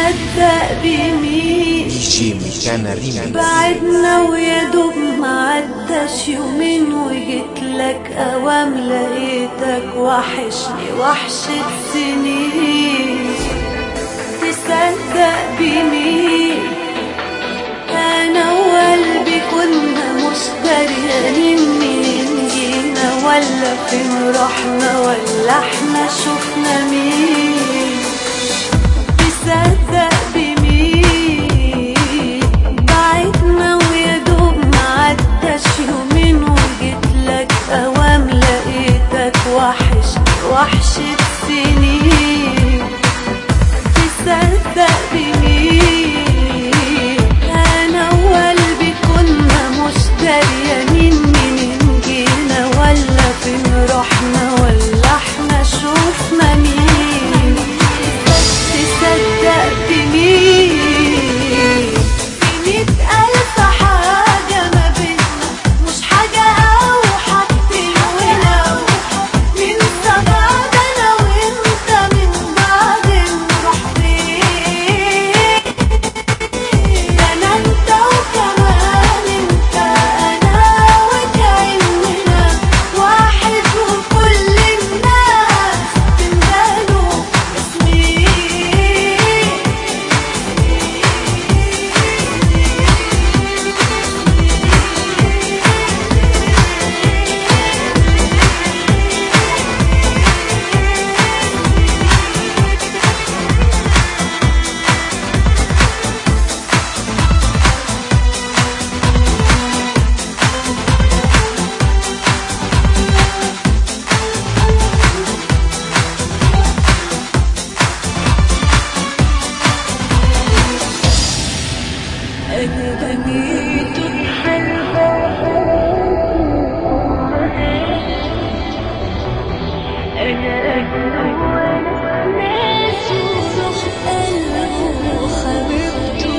تصدق بمين DJ Mechana Remix. بعدنا ويا دوب معداش يومين وجيتلك اوام لقيتك وحشني وحشة سنين. تصدق بمين انا وقلبي كنا مش دريانين منين جينا ولا فين رحنا ولا احنا شفنا مين. تصدق بمين بعدنا ويا دوب معداش يومين وجيتلك اوام لقيتك وحشني وحشة سنين. تصدق بمين انا وقلبي كنا مش دريانين منين جينا ولا فين رحنا ولا احنا شوفنا مين. تصدق بمين في 100,000 حاجة ما بينا مش حاجة أو حاجتين ولو ننسى بعض أنا وأنت من بعد نروح فين. ده أنا أنت وكمان أنت أنا وكأننا واحد وكل الناس تندهلوا اسمي. أنا بنيت ناس وروح قلبه وحبيبته.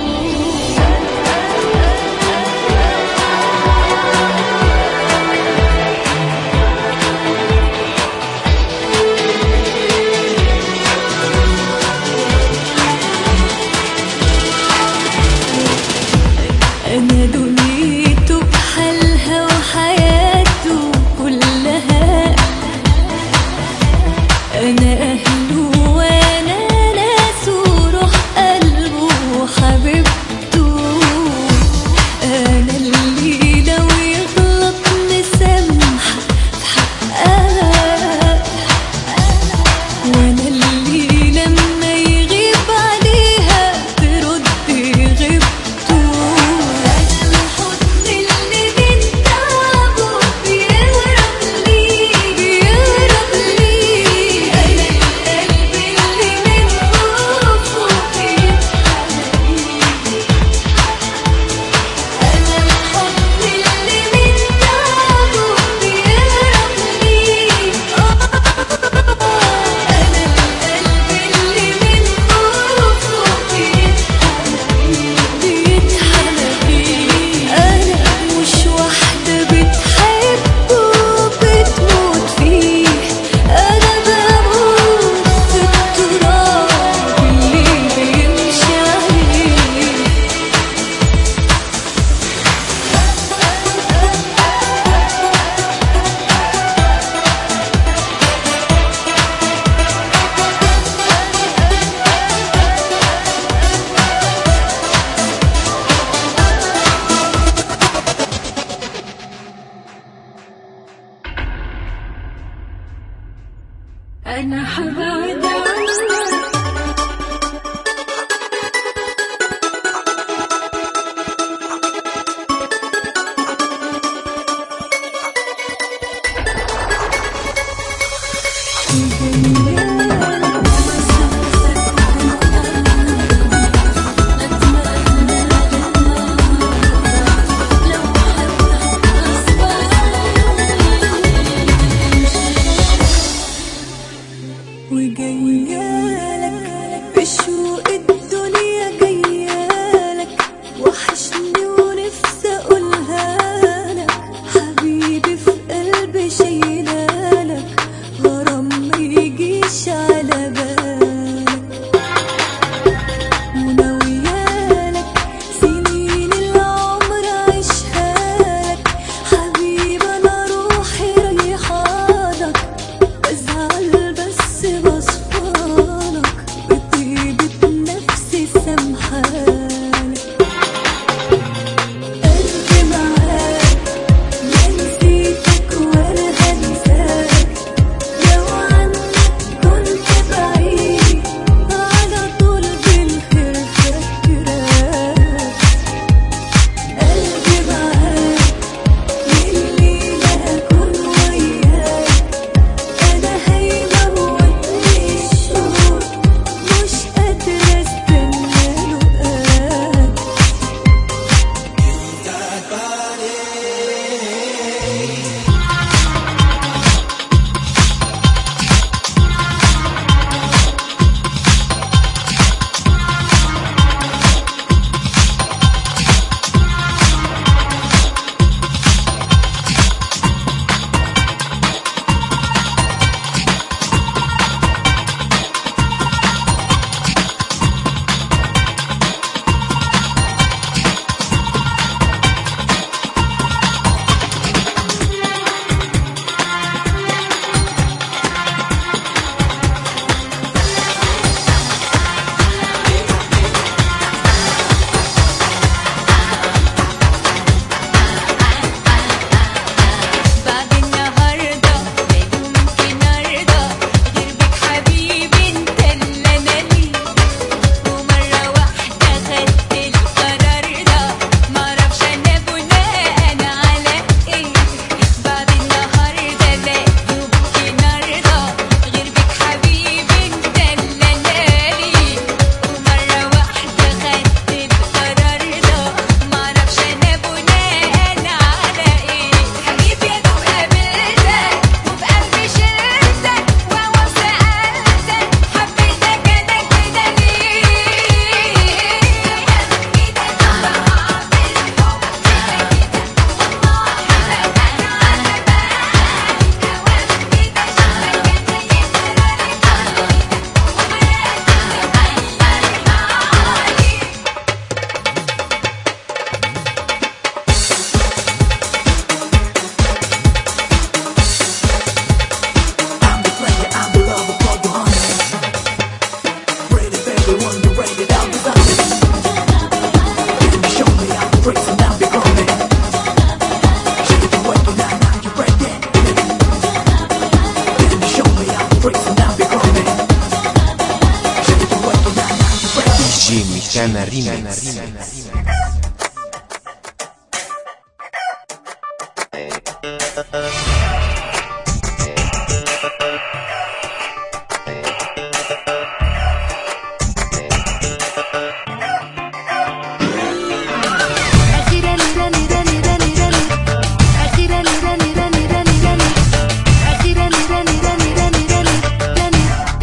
أنا دنيته بحالها وحياته كلها أنا أهله وأنا ناسه وروح قلبه وحبيبته. أنا اللي لو يغلط مسامحة في حقها وأنا اللي لما يغيب عليها ترد غيبته. أنا حبعد عنك وجايالك بشوق الدنيا جايالك وحشني ونفسي اقولها لك حبيبي في قلبي شايلالك غرام ما يجيش على بالك. ريميكس.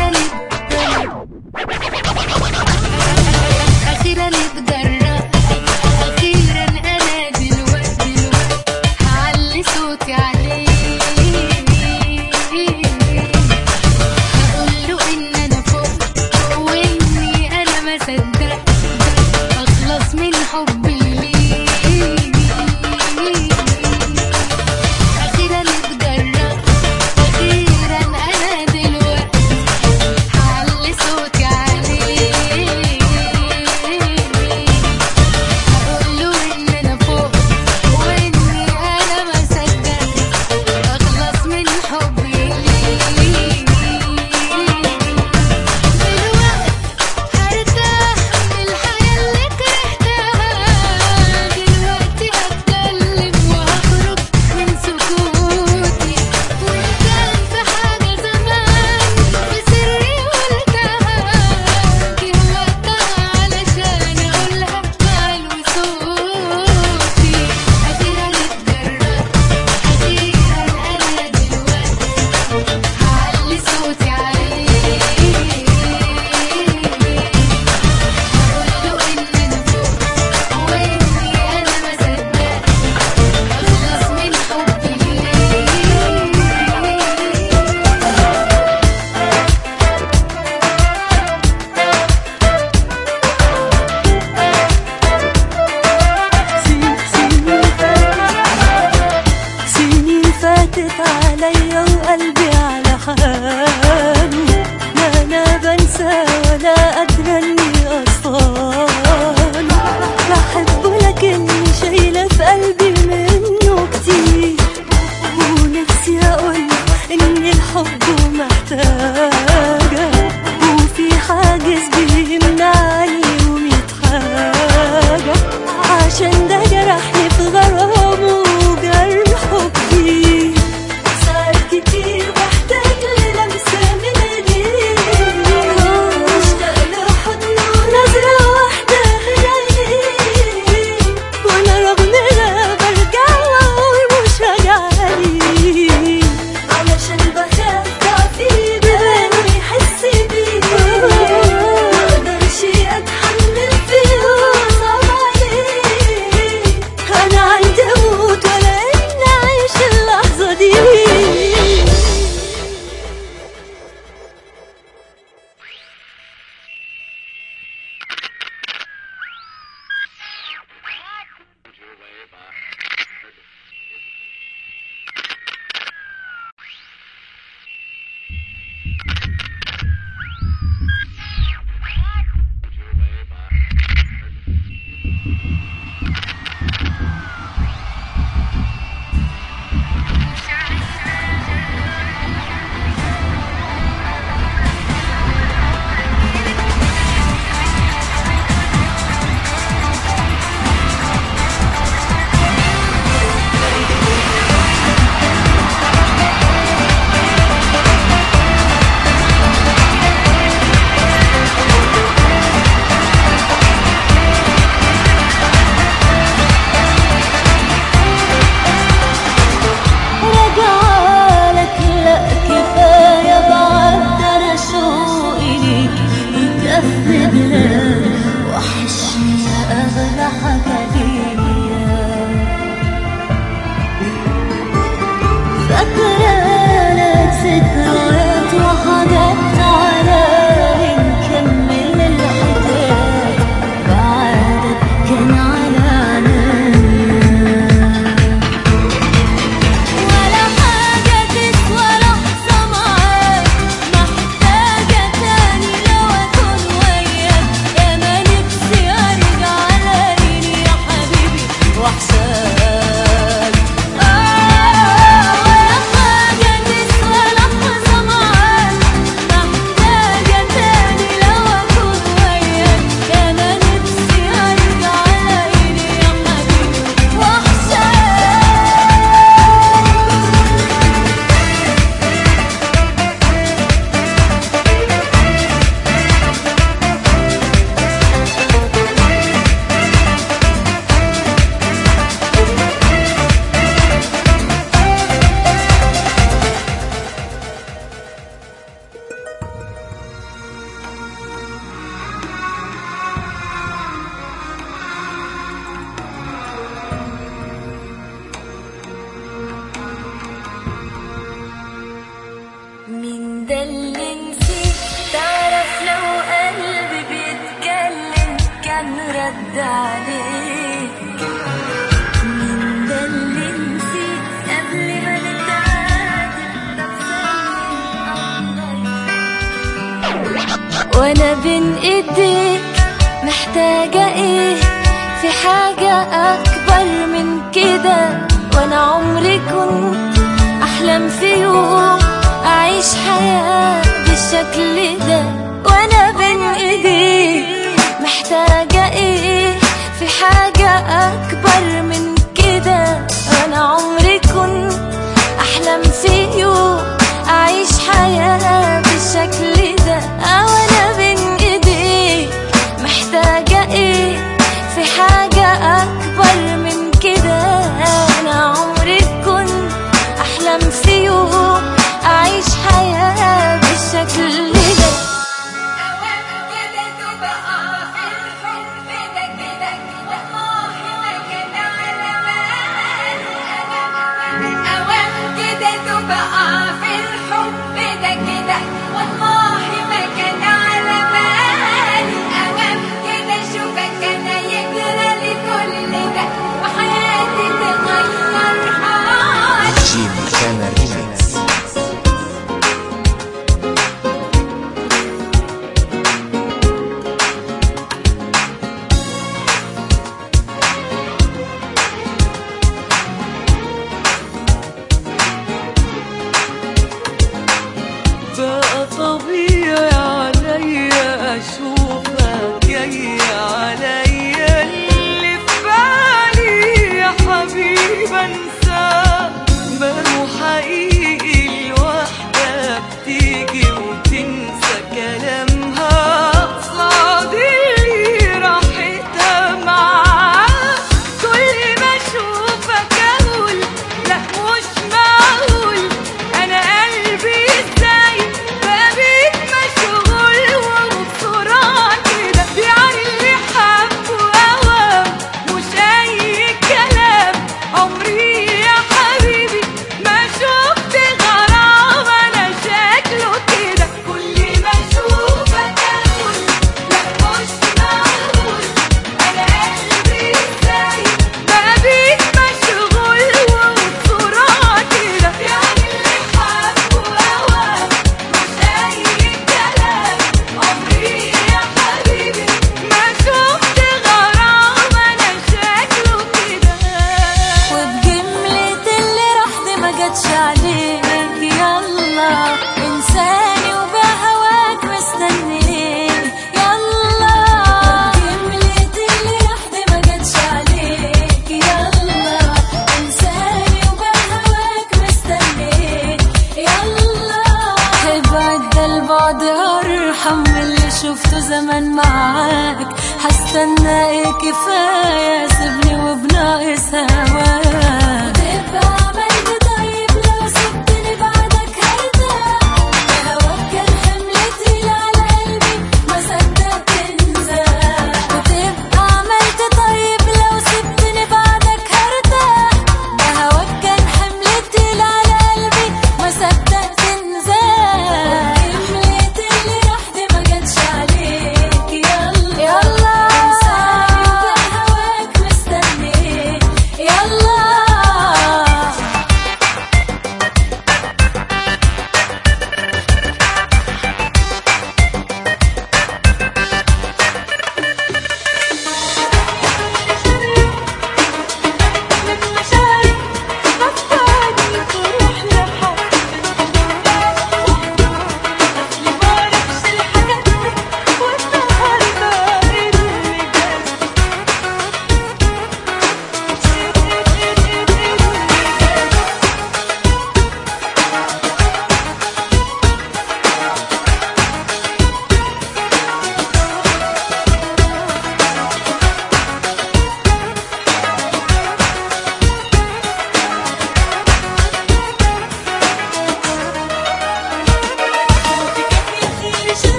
أخيرا اتجرأت حد عليك. مين ده اللي نسيت قبل ما نتعاتب؟ طب وانا بين ايديك محتاجة ايه؟ في حاجة اكبر من كده. وانا عمري كنت احلم في يوم اعيش حياة بالشكل ده. وانا بين ايديك محتاجة ايه؟ في حاجة اكبر من كده. وانا عمري كنت احلم في يوم اعيش حياة بالشكل ده. وانا بين ايديك محتاجة ايه؟ في حاجة اكبر من كده. انا عمري كنت احلم في يوم اعيش حياة بالشكل ده. بقى طبيعي عليا اشوفك جاي عليا. اللي في بالي يا حبيبي انساه، ما هو حقيقي الواحدة بتيجي وتنسى كلامها. صادقني راحتها معاك. كل ما اشوفك اقول لا مش معقول، انا قلبي عليك. يلا انساني وبهواك مستنيك. يلا جملة اللي رحت ما جاتش عليك. يلا انساني وبهواك مستنيك. يلا ابعد ده البعد ارحم من اللي شفته زمان معاك. هستنى ايه كفاية؟ سيبني وبناقص هواك.